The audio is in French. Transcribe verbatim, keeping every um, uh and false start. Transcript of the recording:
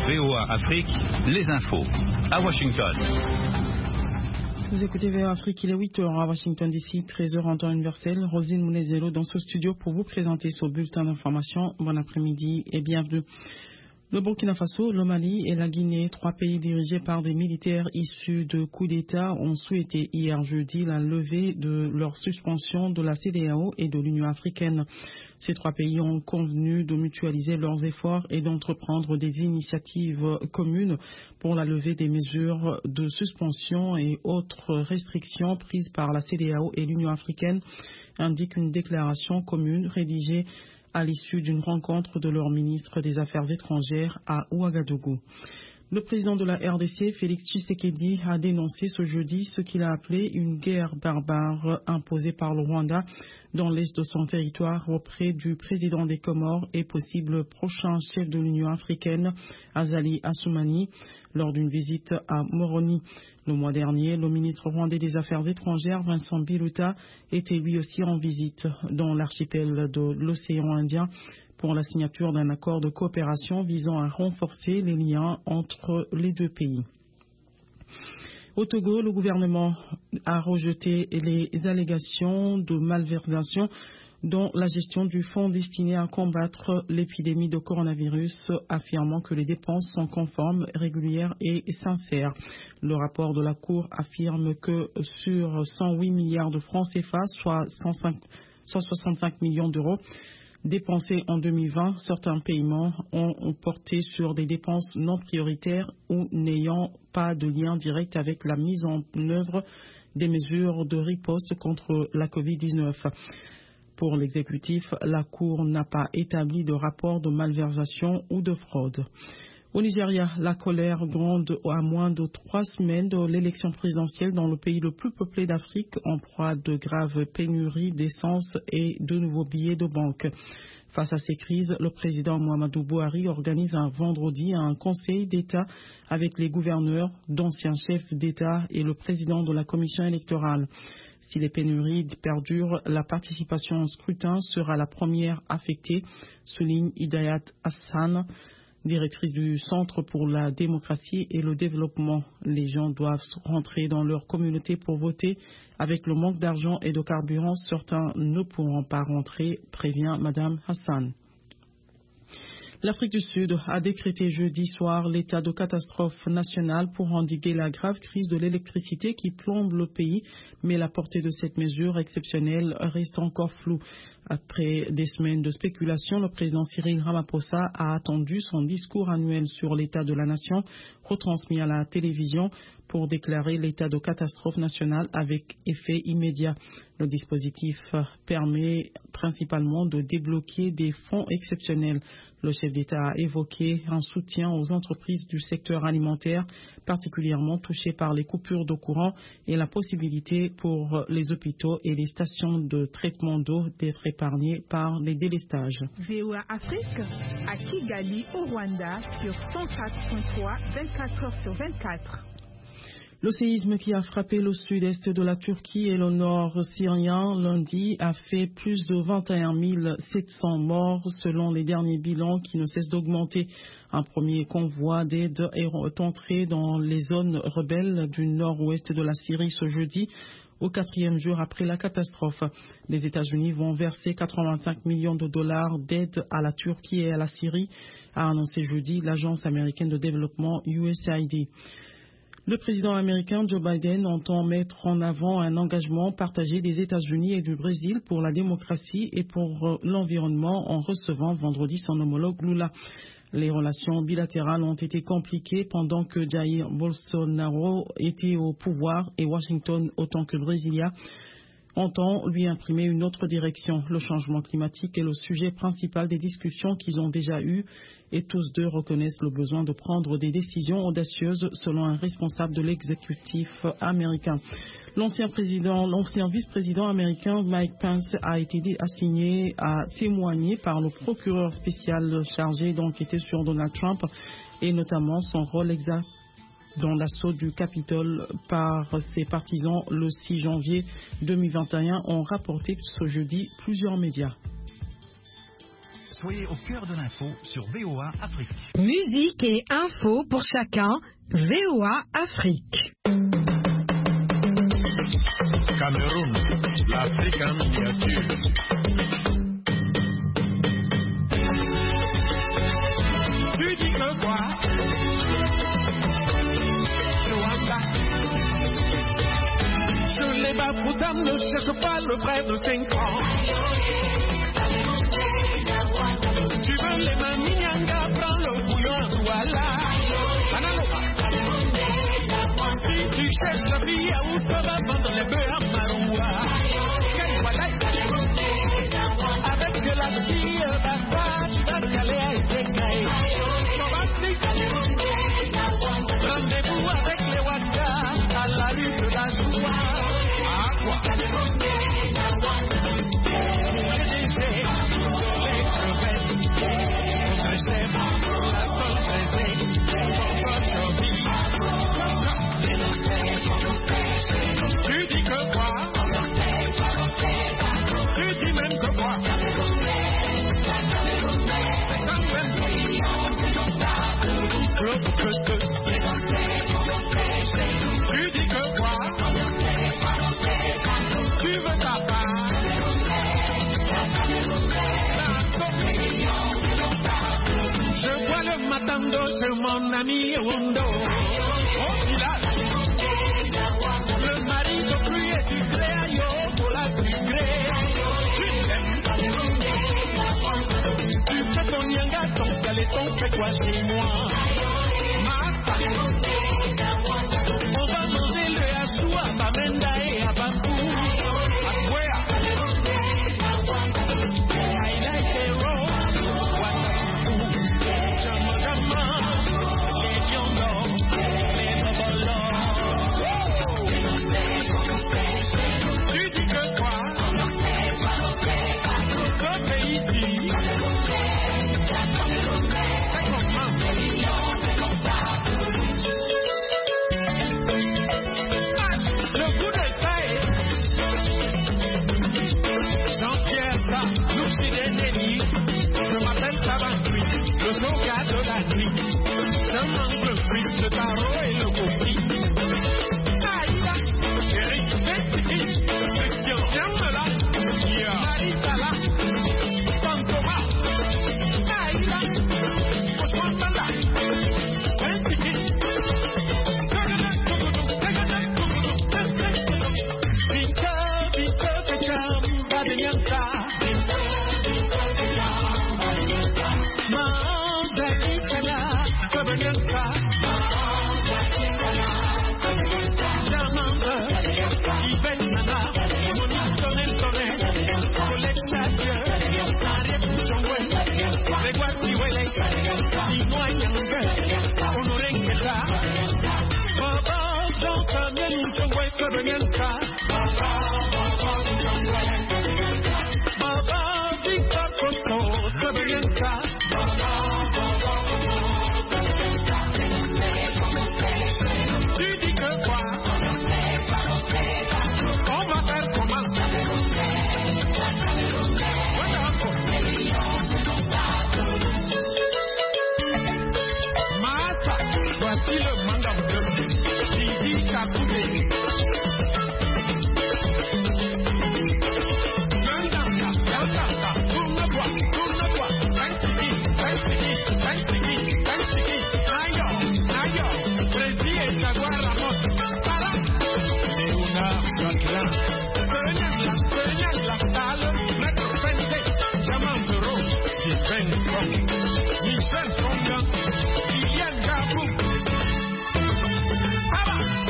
V O A Afrique, les infos. À Washington. Vous écoutez V O A Afrique, il est huit heures à Washington D C, treize heures en temps universel. Rosine Mounezelo dans ce studio pour vous présenter ce bulletin d'information. Bon après-midi et bienvenue. Le Burkina Faso, le Mali et la Guinée, trois pays dirigés par des militaires issus de coups d'État, ont souhaité hier jeudi la levée de leur suspension de la C E D E A O et de l'Union africaine. Ces trois pays ont convenu de mutualiser leurs efforts et d'entreprendre des initiatives communes pour la levée des mesures de suspension et autres restrictions prises par la C E D E A O et l'Union africaine, indique une déclaration commune rédigée à l'issue d'une rencontre de leur ministre des Affaires étrangères à Ouagadougou. Le président de la R D C, Félix Tshisekedi, a dénoncé ce jeudi ce qu'il a appelé une guerre barbare imposée par le Rwanda dans l'est de son territoire auprès du président des Comores et possible prochain chef de l'Union africaine, Azali Assoumani, lors d'une visite à Moroni. Le mois dernier, le ministre rwandais des Affaires étrangères, Vincent Biruta, était lui aussi en visite dans l'archipel de l'océan Indien pour la signature d'un accord de coopération visant à renforcer les liens entre les deux pays. Au Togo, le gouvernement a rejeté les allégations de malversation dans la gestion du fonds destiné à combattre l'épidémie de coronavirus, affirmant que les dépenses sont conformes, régulières et sincères. Le rapport de la Cour affirme que sur cent huit milliards de francs C F A, soit cent soixante-cinq millions d'euros, dépensés en deux mille vingt, certains paiements ont porté sur des dépenses non prioritaires ou n'ayant pas de lien direct avec la mise en œuvre des mesures de riposte contre la covid dix-neuf. Pour l'exécutif, la Cour n'a pas établi de rapport de malversation ou de fraude. Au Nigeria, la colère gronde à moins de trois semaines de l'élection présidentielle dans le pays le plus peuplé d'Afrique, en proie à de graves pénuries d'essence et de nouveaux billets de banque. Face à ces crises, le président Muhammadu Buhari organise un vendredi un conseil d'État avec les gouverneurs, d'anciens chefs d'État et le président de la commission électorale. Si les pénuries perdurent, la participation au scrutin sera la première affectée, souligne Hidayat Hassan, directrice du Centre pour la démocratie et le développement. Les gens doivent rentrer dans leur communauté pour voter. Avec le manque d'argent et de carburant, certains ne pourront pas rentrer, prévient Madame Hassan. L'Afrique du Sud a décrété jeudi soir l'état de catastrophe nationale pour endiguer la grave crise de l'électricité qui plombe le pays, mais la portée de cette mesure exceptionnelle reste encore floue. Après des semaines de spéculation, le président Cyril Ramaphosa a attendu son discours annuel sur l'état de la nation, retransmis à la télévision, pour déclarer l'état de catastrophe nationale avec effet immédiat. Le dispositif permet principalement de débloquer des fonds exceptionnels. Le chef d'État a évoqué un soutien aux entreprises du secteur alimentaire, particulièrement touchées par les coupures de courant, et la possibilité pour les hôpitaux et les stations de traitement d'eau d'être épargnés par les délestages. V O A Afrique à Kigali, au Rwanda, sur cent quatre point trois, vingt-quatre heures sur vingt-quatre. Le séisme qui a frappé le sud-est de la Turquie et le nord syrien lundi a fait plus de vingt et un mille sept cents morts selon les derniers bilans qui ne cessent d'augmenter. Un premier convoi d'aide est entré dans les zones rebelles du nord-ouest de la Syrie ce jeudi, au quatrième jour après la catastrophe. Les États-Unis vont verser quatre-vingt-cinq millions de dollars d'aide à la Turquie et à la Syrie, a annoncé jeudi l'agence américaine de développement U S A I D. Le président américain Joe Biden entend mettre en avant un engagement partagé des États-Unis et du Brésil pour la démocratie et pour l'environnement en recevant vendredi son homologue Lula. Les relations bilatérales ont été compliquées pendant que Jair Bolsonaro était au pouvoir et Washington, autant que Brasilia, entend lui imprimer une autre direction. Le changement climatique est le sujet principal des discussions qu'ils ont déjà eues et tous deux reconnaissent le besoin de prendre des décisions audacieuses selon un responsable de l'exécutif américain. L'ancien président, l'ancien vice-président américain Mike Pence a été assigné à témoigner par le procureur spécial chargé d'enquêter sur Donald Trump et notamment son rôle exact dans l'assaut du Capitole par ses partisans le six janvier deux mille vingt et un, ont rapporté ce jeudi plusieurs médias. Soyez au cœur de l'info sur V O A Afrique. Musique et info pour chacun, V O A Afrique. Cameroun, l'Afrique en miniature. Tu dis que quoi? Rwanda. Je les bafoudames ne cherche pas le vrai de cinq ans. Tu veux les maminianga, prends le bouillon, voilà. Si tu cherches la vie à où ça va vendre les bœufs à Maroua. Avec de la fille d'Afrique, tu vas caler à Ezekiel. Rendez-vous avec les Waka à la rue de la joie. À quoi? Tu dis que quoi? Tu dis même que quoi? Tu dis que quoi? Tu veux ta part? Je vois le matando sur mon ami Wondo. Au village, le mari de pluie est du gré à yo pour la sucrée. Tu fais ton yanga, ton galéton, fais quoi chez moi? On va manger le yassou à Bamenda et à Bambou. À Kwea. I like the road. Tu dis que quoi? Ce pays-ci, le coup d'État est Jean-Pierre Sa, l'Occident-Néli. Je m'appelle Savantui, le saugat de la nuit. Je mange le fruit, le tarot et le coquille. Aïe là, Eric Betsiki, Christian Jamela, Marita là, Santoma. Aïe là, Oswanda, Betsiki. Vite, vite, que jamba de nyanta. Manda kitana, que nyanta. Jamamba, Ibenana, Monitone, Collectateur, Ariep Chongwe, Reguati Wele, Inoyanga, Honorenketa, Baba, Jean-Camille Chongwe, Kebenyanka, Baba, Victor Costo, Kebenyanka, tu dis que quoi? On va faire comment? Massa, voici le mandam de Didi Kakoudé. Gandanga, Gandanga, tourne-toi, tourne-toi, Tansiki, Tansiki, Tansiki, Tansiki, Nayo, Nayo, Prési et Jaguar Ramos, Para, Léonard Jacquelin, Peñagla, Peñagla, Tal, Maître Fente, Jamandero, Michel Kong, Michel Kong, Liliane Gabou, Para.